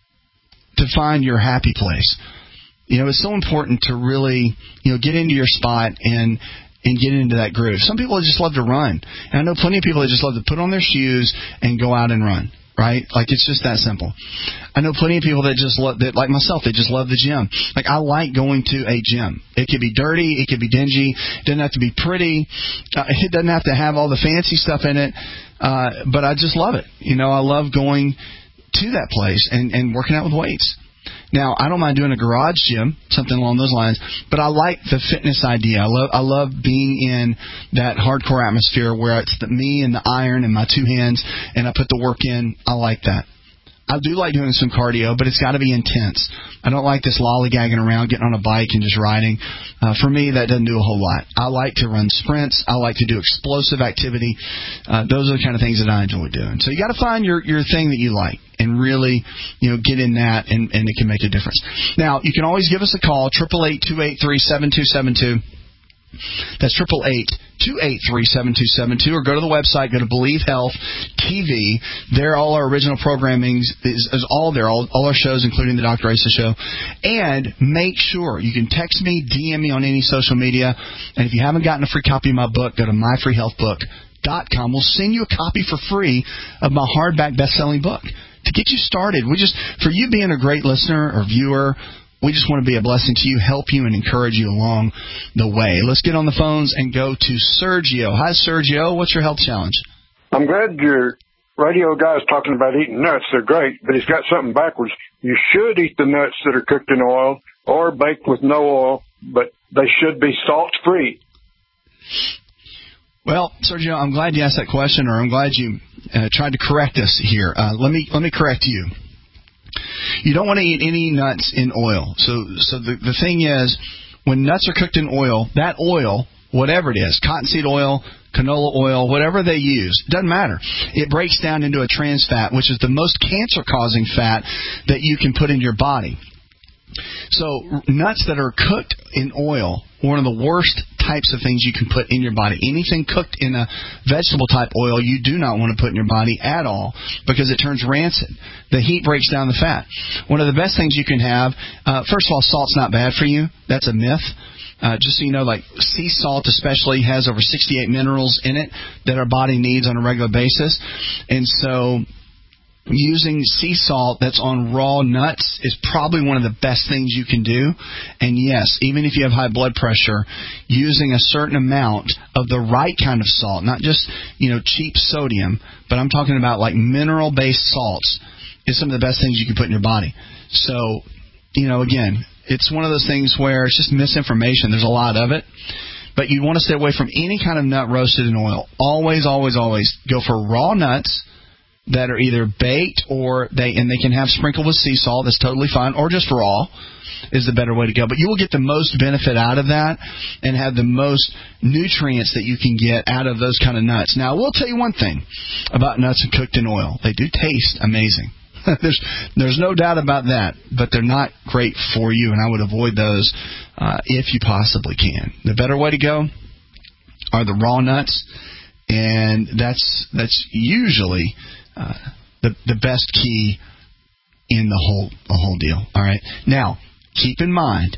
to find your happy place. You know, it's so important to really, you know, get into your spot and and get into that groove. Some people just love to run. And I know plenty of people that just love to put on their shoes and go out and run. Right? Like, it's just that simple. I know plenty of people that just love, that, like myself, they just love the gym. Like, I like going to a gym. It could be dirty. It could be dingy. It doesn't have to be pretty. Uh, it doesn't have to have all the fancy stuff in it. Uh, but I just love it. You know, I love going to that place and, and working out with weights. Now, I don't mind doing a garage gym, something along those lines, but I like the fitness idea. I love I love being in that hardcore atmosphere where it's the, me and the iron and my two hands, and I put the work in. I like that. I do like doing some cardio, but it's got to be intense. I don't like this lollygagging around, getting on a bike and just riding. Uh, for me, that doesn't do a whole lot. I like to run sprints. I like to do explosive activity. Uh, those are the kind of things that I enjoy doing. So you got to find your, your thing that you like and really, you know, get in that, and, and it can make a difference. Now, you can always give us a call, eight eight eight, two eight three, seven two seven two. That's eight eight eight, two eight three, seven two seven two, or go to the website, go to Believe Health T V. There, all our original programming is, is all there, all, all our shows, including the Doctor Asa Show. And make sure you can text me, D M me on any social media. And if you haven't gotten a free copy of my book, go to my free health book dot com. We'll send you a copy for free of my hardback best-selling book to get you started. We just, for you being a great listener or viewer, we just want to be a blessing to you, help you, and encourage you along the way. Let's get on the phones and go to Sergio. Hi, Sergio. What's your health challenge? I'm glad your radio guy's talking about eating nuts. They're great, but he's got something backwards. You should eat the nuts that are cooked in oil or baked with no oil, but they should be salt-free. Well, Sergio, I'm glad you asked that question, or I'm glad you uh, tried to correct us here. Uh, let me let me correct you. You don't want to eat any nuts in oil. So so the, the thing is, when nuts are cooked in oil, that oil, whatever it is, cottonseed oil, canola oil, whatever they use, doesn't matter. It breaks down into a trans fat, which is the most cancer-causing fat that you can put in your body. So nuts that are cooked in oil, one of the worst types of things you can put in your body. Anything cooked in a vegetable-type oil, you do not want to put in your body at all because it turns rancid. The heat breaks down the fat. One of the best things you can have, uh, first of all, salt's not bad for you. That's a myth. Uh, just so you know, like sea salt especially has over sixty-eight minerals in it that our body needs on a regular basis. And so using sea salt that's on raw nuts is probably one of the best things you can do. And yes, even if you have high blood pressure, using a certain amount of the right kind of salt, not just, you know, cheap sodium, but I'm talking about like mineral-based salts, is some of the best things you can put in your body. So, you know, again, it's one of those things where it's just misinformation. There's a lot of it. But you want to stay away from any kind of nut roasted in oil. Always, always, always go for raw nuts that are either baked or they and they can have sprinkled with sea salt. That's totally fine. Or just raw is the better way to go. But you will get the most benefit out of that and have the most nutrients that you can get out of those kind of nuts. Now, I will tell you one thing about nuts cooked in oil. They do taste amazing. there's there's no doubt about that. But they're not great for you, and I would avoid those uh, if you possibly can. The better way to go are the raw nuts, and that's that's usually Uh, the the best key in the whole the whole deal. All right. Now, keep in mind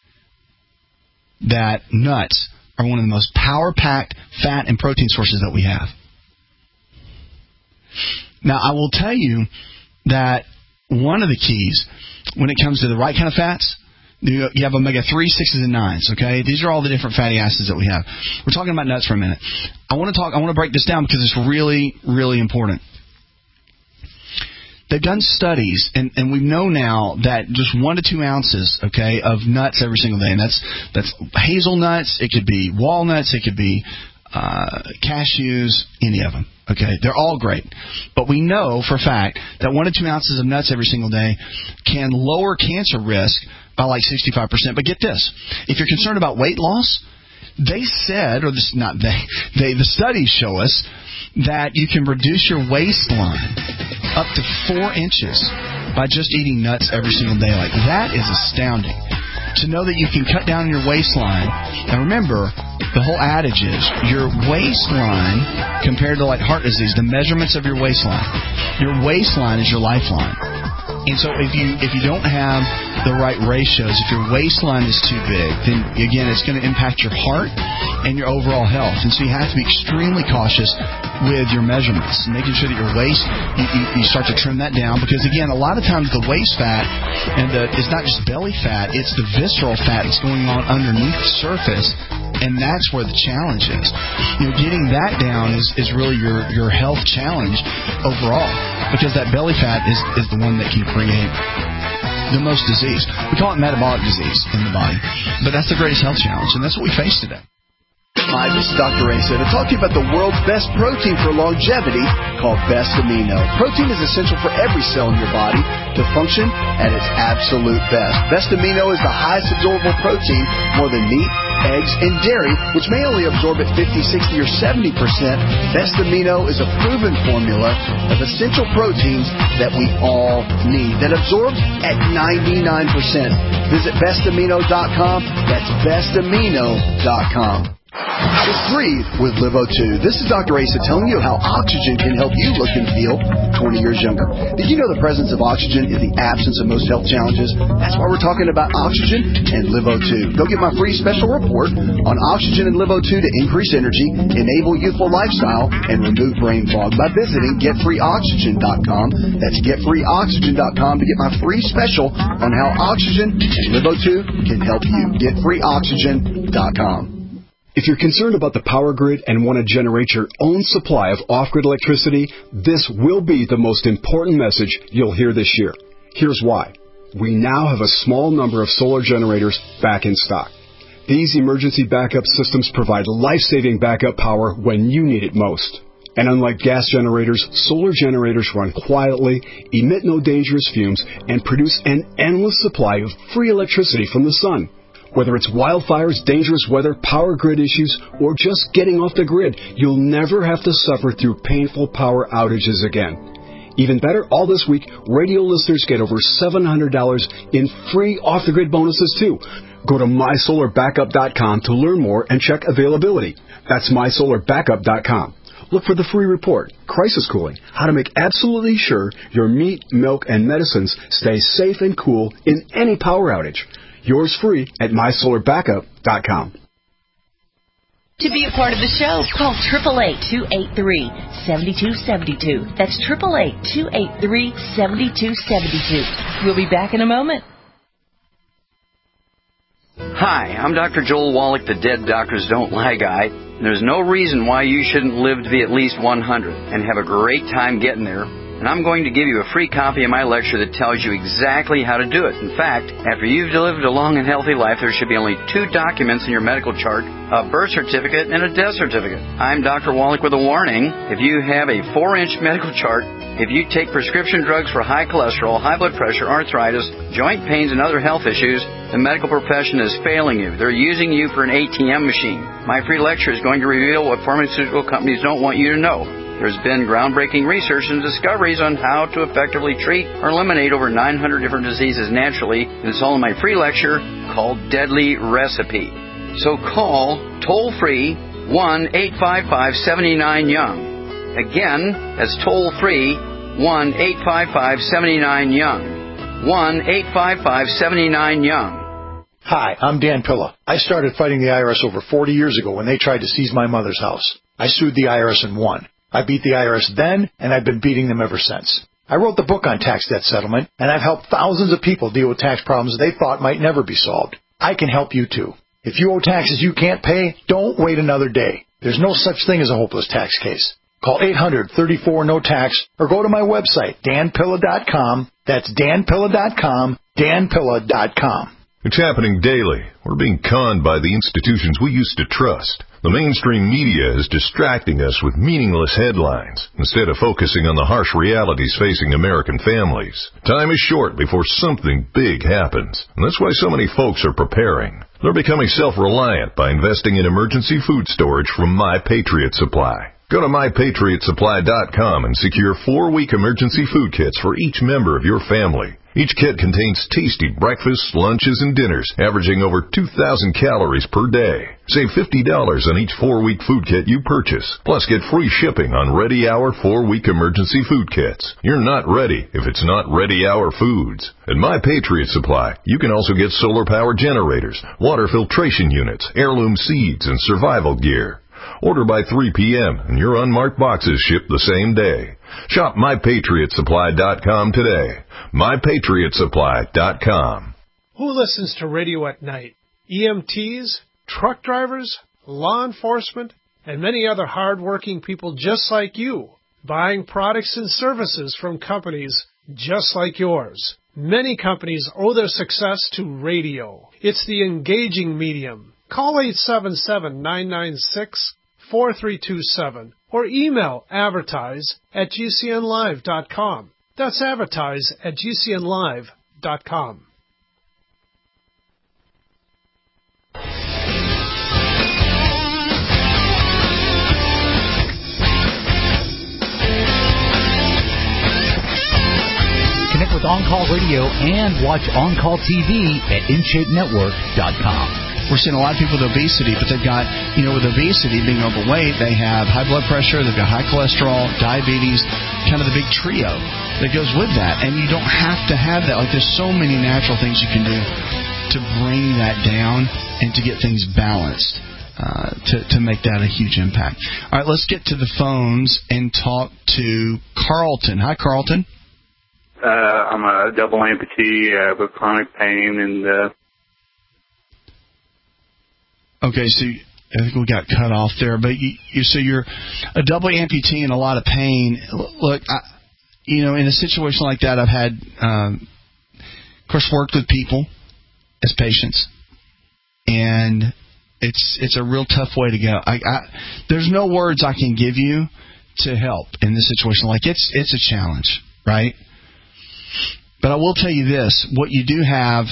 that nuts are one of the most power-packed fat and protein sources that we have. Now, I will tell you that one of the keys when it comes to the right kind of fats, you have omega three, sixes, and nines, okay? These are all the different fatty acids that we have. We're talking about nuts for a minute. I want to talk. I want to break this down because it's really, really important. They've done studies, and, and we know now that just one to two ounces, okay, of nuts every single day, and that's that's hazelnuts, it could be walnuts, it could be uh, cashews, any of them, okay? They're all great. But we know for a fact that one to two ounces of nuts every single day can lower cancer risk by like sixty-five percent. But get this, if you're concerned about weight loss, they said, or this not they, they the studies show us that you can reduce your waistline up to four inches by just eating nuts every single day. Like, that is astounding. to know that you can cut down your waistline. And remember, the whole adage is your waistline compared to like heart disease, the measurements of your waistline. Your waistline is your lifeline. And so if you if you don't have the right ratios, if your waistline is too big, then again it's going to impact your heart and your overall health. And so you have to be extremely cautious with your measurements, making sure that your waist, you, you, you start to trim that down, because again, a lot of times the waist fat and the it's not just belly fat, it's the visceral fat that's going on underneath the surface. And that's where the challenge is. You know, getting that down is, is really your, your health challenge overall, because that belly fat is, is the one that can create the most disease. We call it metabolic disease in the body, but that's the greatest health challenge, and that's what we face today. Hi, this is Doctor Asa to talk to you about the world's best protein for longevity called Best Amino. Protein is essential for every cell in your body to function at its absolute best. Best Amino is the highest absorbable protein, more than meat, eggs, and dairy, which may only absorb at fifty, sixty, or seventy percent. Best Amino is a proven formula of essential proteins that we all need, that absorbs at ninety-nine percent. Visit best amino dot com. That's best amino dot com. Just breathe with Livo two. This is Doctor Asa telling you how oxygen can help you look and feel twenty years younger. Did you know the presence of oxygen is the absence of most health challenges? That's why we're talking about oxygen and Livo two. Go get my free special report on oxygen and Livo two to increase energy, enable youthful lifestyle, and remove brain fog by visiting get free oxygen dot com. That's get free oxygen dot com to get my free special on how oxygen and Livo two can help you. get free oxygen dot com. If you're concerned about the power grid and want to generate your own supply of off-grid electricity, this will be the most important message you'll hear this year. Here's why. We now have a small number of solar generators back in stock. These emergency backup systems provide life-saving backup power when you need it most. And unlike gas generators, solar generators run quietly, emit no dangerous fumes, and produce an endless supply of free electricity from the sun. Whether it's wildfires, dangerous weather, power grid issues, or just getting off the grid, you'll never have to suffer through painful power outages again. Even better, all this week, radio listeners get over seven hundred dollars in free off-the-grid bonuses, too. Go to my solar backup dot com to learn more and check availability. That's my solar backup dot com. Look for the free report, Crisis Cooling, how to make absolutely sure your meat, milk, and medicines stay safe and cool in any power outage. Yours free at my solar backup dot com. To be a part of the show, call eight eight eight, two eight three, seven two seven two. That's eight eight eight, two eight three, seven two seven two. We'll be back in a moment. Hi, I'm Doctor Joel Wallach, the Dead Doctors Don't Lie guy. There's no reason why you shouldn't live to be at least one hundred and have a great time getting there. And I'm going to give you a free copy of my lecture that tells you exactly how to do it. In fact, after you've lived a long and healthy life, there should be only two documents in your medical chart, a birth certificate and a death certificate. I'm Doctor Wallach with a warning. If you have a four-inch medical chart, if you take prescription drugs for high cholesterol, high blood pressure, arthritis, joint pains, and other health issues, the medical profession is failing you. They're using you for an A T M machine. My free lecture is going to reveal what pharmaceutical companies don't want you to know. There's been groundbreaking research and discoveries on how to effectively treat or eliminate over nine hundred different diseases naturally, and it's all in my free lecture called Deadly Recipe. So call toll-free one eight five five, seven nine, young. Again, that's toll-free one eight five five, seven nine, young. one eight five five, seven nine, young. Hi, I'm Dan Pilla. I started fighting the I R S over forty years ago when they tried to seize my mother's house. I sued the I R S and won. I beat the I R S then, and I've been beating them ever since. I wrote the book on tax debt settlement, and I've helped thousands of people deal with tax problems they thought might never be solved. I can help you, too. If you owe taxes you can't pay, don't wait another day. There's no such thing as a hopeless tax case. Call eight hundred, thirty-four, no tax, or go to my website, dan pilla dot com. That's dan pilla dot com, dan pilla dot com. It's happening daily. We're being conned by the institutions we used to trust. The mainstream media is distracting us with meaningless headlines instead of focusing on the harsh realities facing American families. Time is short before something big happens, and that's why so many folks are preparing. They're becoming self-reliant by investing in emergency food storage from My Patriot Supply. Go to my patriot supply dot com and secure four-week emergency food kits for each member of your family. Each kit contains tasty breakfasts, lunches, and dinners, averaging over two thousand calories per day. Save fifty dollars on each four-week food kit you purchase. Plus, get free shipping on Ready Hour four-week emergency food kits. You're not ready if it's not Ready Hour Foods. At My Patriot Supply, you can also get solar-powered generators, water filtration units, heirloom seeds, and survival gear. Order by three p.m. and your unmarked boxes ship the same day. Shop my patriot supply dot com today. my patriot supply dot com. Who listens to radio at night? E M Ts, truck drivers, law enforcement, and many other hard-working people just like you, buying products and services from companies just like yours. Many companies owe their success to radio. It's the engaging medium. Call eight seven seven, nine nine six, four three two seven or email advertise at g c n live dot com. That's advertise at g c n live dot com. Connect with On-Call Radio and watch On-Call T V at in shape network dot com. We're seeing a lot of people with obesity, but they've got, you know, with obesity, being overweight, they have high blood pressure, they've got high cholesterol, diabetes, kind of the big trio that goes with that. And you don't have to have that. Like, there's so many natural things you can do to bring that down and to get things balanced, uh, to, to make that a huge impact. All right, let's get to the phones and talk to Carlton. Hi, Carlton. Uh, I'm a double amputee uh, with chronic pain and... Uh, Okay, so I think we got cut off there, but you, you so you're a double amputee in a lot of pain. Look, I, you know, in a situation like that, I've had, um, of course, worked with people as patients, and it's it's a real tough way to go. I, I, there's no words I can give you to help in this situation. Like, it's it's a challenge, right? But I will tell you this: what you do have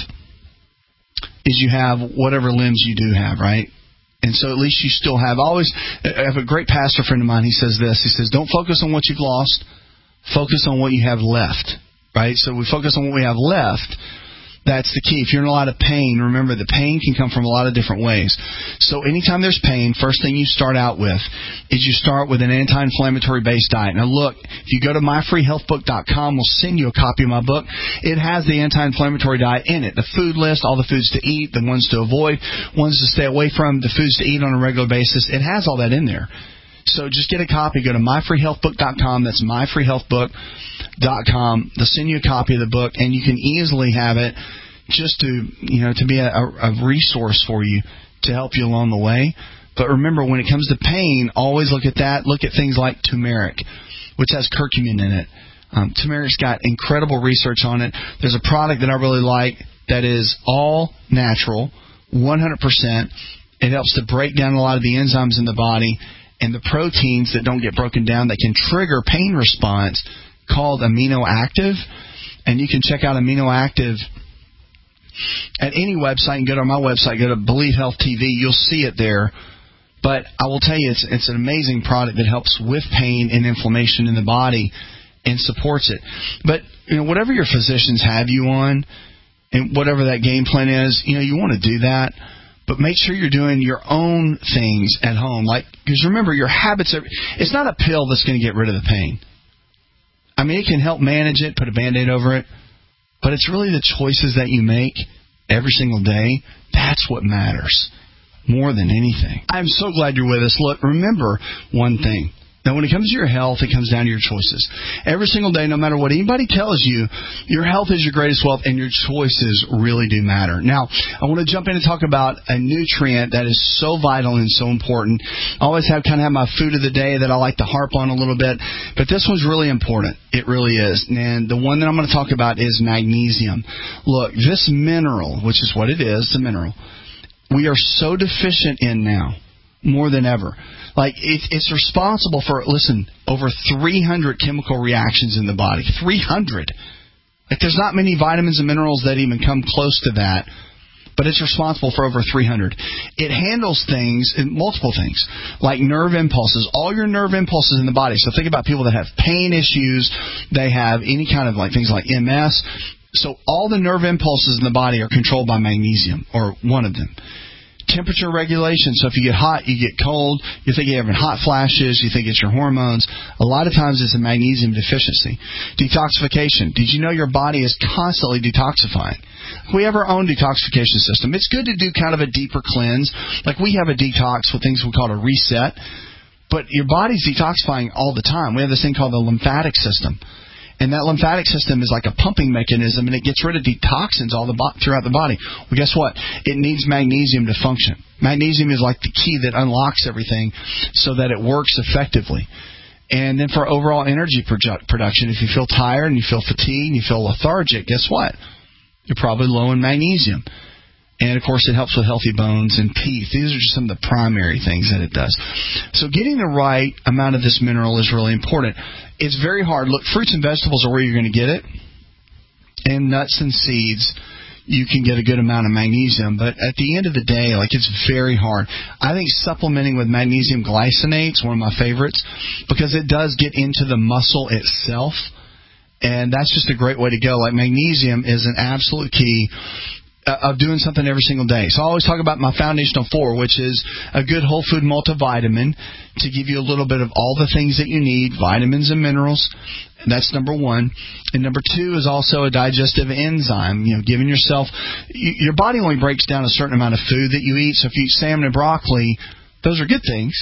is you have whatever limbs you do have, right? And so at least you still have always. I have a great pastor friend of mine. He says this. He says, don't focus on what you've lost. Focus on what you have left, right? So we focus on what we have left. That's the key. If you're in a lot of pain, remember the pain can come from a lot of different ways. So anytime there's pain, first thing you start out with is you start with an anti-inflammatory based diet. Now look, if you go to my free health book dot com, we'll send you a copy of my book. It has the anti-inflammatory diet in it. The food list, all the foods to eat, the ones to avoid, ones to stay away from, the foods to eat on a regular basis. It has all that in there. So just get a copy. Go to my free health book dot com. That's my free health book dot com. They'll send you a copy of the book, and you can easily have it just to, you know, to be a, a resource for you to help you along the way. But remember, when it comes to pain, always look at that. Look at things like turmeric, which has curcumin in it. Um, turmeric's got incredible research on it. There's a product that I really like that is all natural, one hundred percent. It helps to break down a lot of the enzymes in the body and the proteins that don't get broken down that can trigger pain response, called Amino Active. And you can check out Amino Active at any website. And go to my website, go to Believe Health T V. You'll see it there. But I will tell you, it's it's an amazing product that helps with pain and inflammation in the body and supports it. But you know, whatever your physicians have you on, and whatever that game plan is, you know, you want to do that. But make sure you're doing your own things at home. Like, because remember, your habits are, it's not a pill that's going to get rid of the pain. I mean, it can help manage it, put a Band-Aid over it. But it's really the choices that you make every single day. That's what matters more than anything. I'm so glad you're with us. Look, remember one thing. Now, when it comes to your health, it comes down to your choices. Every single day, no matter what anybody tells you, your health is your greatest wealth, and your choices really do matter. Now, I want to jump in and talk about a nutrient that is so vital and so important. I always have kind of have my food of the day that I like to harp on a little bit, but this one's really important. It really is. And the one that I'm going to talk about is magnesium. Look, this mineral, which is what it is, it's a mineral, we are so deficient in now, more than ever. Like, it's, it's responsible for, listen, over three hundred chemical reactions in the body. three hundred. Like, there's not many vitamins and minerals that even come close to that. but it's responsible for over three hundred. It handles things, multiple things, like nerve impulses, all your nerve impulses in the body. So think about people that have pain issues, they have any kind of like things like M S. So all the nerve impulses in the body are controlled by magnesium, or one of them. Temperature regulation. So if you get hot, you get cold. You think you're having hot flashes. You think it's your hormones. A lot of times it's a magnesium deficiency. Detoxification. Did you know your body is constantly detoxifying? We have our own detoxification system. It's good to do kind of a deeper cleanse. Like we have a detox with things we call a reset. But your body's detoxifying all the time. We have this thing called the lymphatic system. And that lymphatic system is like a pumping mechanism, and it gets rid of toxins all the bo- throughout the body. Well, guess what? It needs magnesium to function. Magnesium is like the key that unlocks everything so that it works effectively. And then for overall energy produ- production, if you feel tired and you feel fatigued and you feel lethargic, guess what? You're probably low in magnesium. And, of course, it helps with healthy bones and teeth. These are just some of the primary things that it does. So getting the right amount of this mineral is really important. It's very hard. Look, fruits and vegetables are where you're going to get it. And nuts and seeds, you can get a good amount of magnesium. But at the end of the day, like, it's very hard. I think supplementing with magnesium glycinate is one of my favorites because it does get into the muscle itself. And that's just a great way to go. Like, magnesium is an absolute key of doing something every single day. So I always talk about my foundational four, which is a good whole food multivitamin to give you a little bit of all the things that you need, vitamins and minerals. And that's number one. And number two is also a digestive enzyme. You know, giving yourself, your body only breaks down a certain amount of food that you eat. So if you eat salmon and broccoli, those are good things.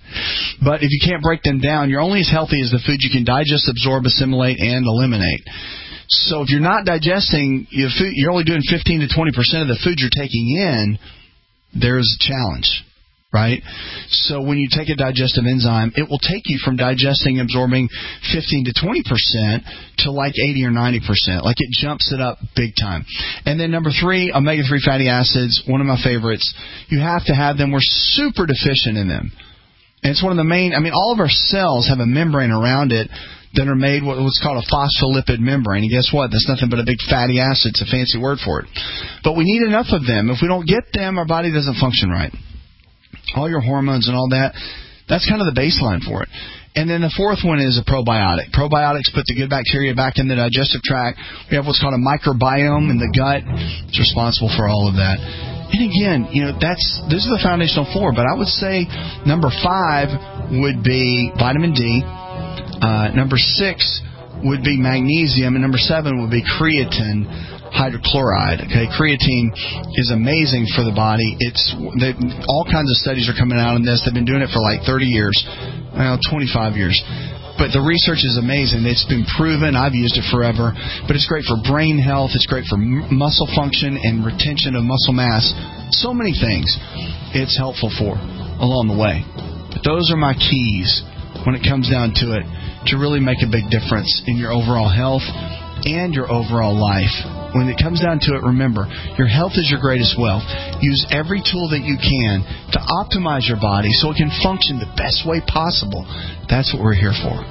But if you can't break them down, you're only as healthy as the food you can digest, absorb, assimilate, and eliminate. So if you're not digesting your food, you're only doing fifteen to twenty percent of the food you're taking in, there's a challenge, right? So when you take a digestive enzyme, it will take you from digesting, absorbing fifteen to twenty percent to like eighty or ninety percent. Like it jumps it up big time. And then number three, omega three fatty acids, one of my favorites. You have to have them. We're super deficient in them. And it's one of the main, I mean, all of our cells have a membrane around it that are made what's called a phospholipid membrane. And guess what? That's nothing but a big fatty acid. It's a fancy word for it. But we need enough of them. If we don't get them, our body doesn't function right. All your hormones and all that, that's kind of the baseline for it. And then the fourth one is a probiotic. Probiotics put the good bacteria back in the digestive tract. We have what's called a microbiome in the gut. It's responsible for all of that. And again, you know, that's those are the foundational four. But I would say number five would be vitamin D. Uh, number six would be magnesium, and number seven would be creatine hydrochloride. Okay, creatine is amazing for the body. It's they, all kinds of studies are coming out on this. They've been doing it for like thirty years, well, twenty-five years. But the research is amazing. It's been proven. I've used it forever. But it's great for brain health. It's great for m- muscle function and retention of muscle mass. So many things it's helpful for along the way. But those are my keys when it comes down to it, to really make a big difference in your overall health and your overall life. When it comes down to it, remember, your health is your greatest wealth. Use every tool that you can to optimize your body so it can function the best way possible. That's what we're here for.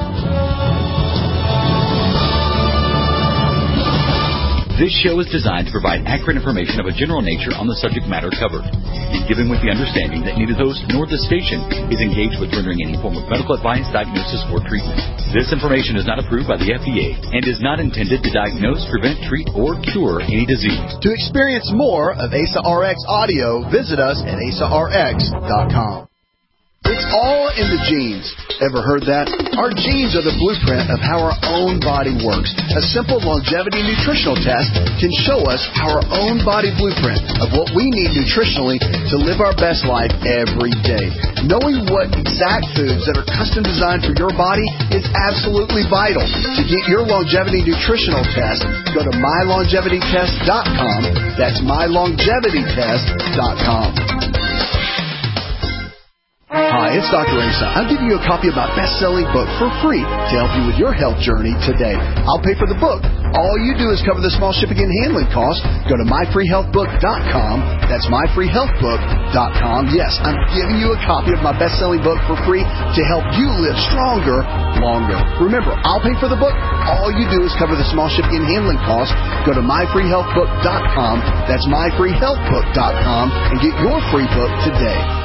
This show is designed to provide accurate information of a general nature on the subject matter covered, and given with the understanding that neither host nor the station is engaged with rendering any form of medical advice, diagnosis, or treatment. This information is not approved by the F D A and is not intended to diagnose, prevent, treat, or cure any disease. To experience more of A S A R X audio, visit us at A S A R X dot com. It's all in the genes. Ever heard that? Our genes are the blueprint of how our own body works. A simple longevity nutritional test can show us our own body blueprint of what we need nutritionally to live our best life every day. Knowing what exact foods that are custom designed for your body is absolutely vital. To get your longevity nutritional test, go to my longevity test dot com. That's my longevity test dot com. Hi, Hi, it's Doctor Asa. I'm giving you a copy of my best-selling book for free to help you with your health journey today. I'll pay for the book. All you do is cover the small shipping and handling costs. Go to my free health book dot com. That's my free health book dot com. Yes, I'm giving you a copy of my best-selling book for free to help you live stronger, longer. Remember, I'll pay for the book. All you do is cover the small shipping and handling costs. Go to my free health book dot com. That's my free health book dot com and get your free book today.